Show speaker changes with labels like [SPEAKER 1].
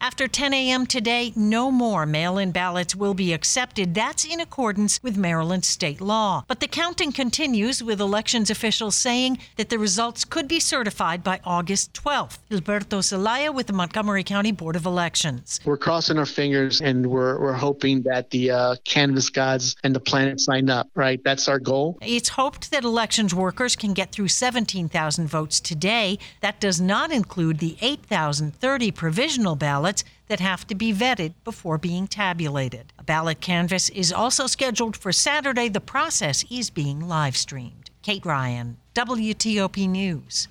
[SPEAKER 1] After 10 a.m. today, no more mail-in ballots will be accepted. That's in accordance with Maryland state law. But the counting continues, with elections officials saying that the results could be certified by August 12th. Gilberto Zelaya with the Montgomery County Board of Elections.
[SPEAKER 2] We're crossing our fingers and we're hoping that the canvas gods and the planets line up, right? That's our goal.
[SPEAKER 1] It's hoped that elections workers can get through 17,000 votes today. That does not include the 8,030 provisional ballots that have to be vetted before being tabulated. A ballot canvass is also scheduled for Saturday. The process is being live streamed. Kate Ryan, WTOP News.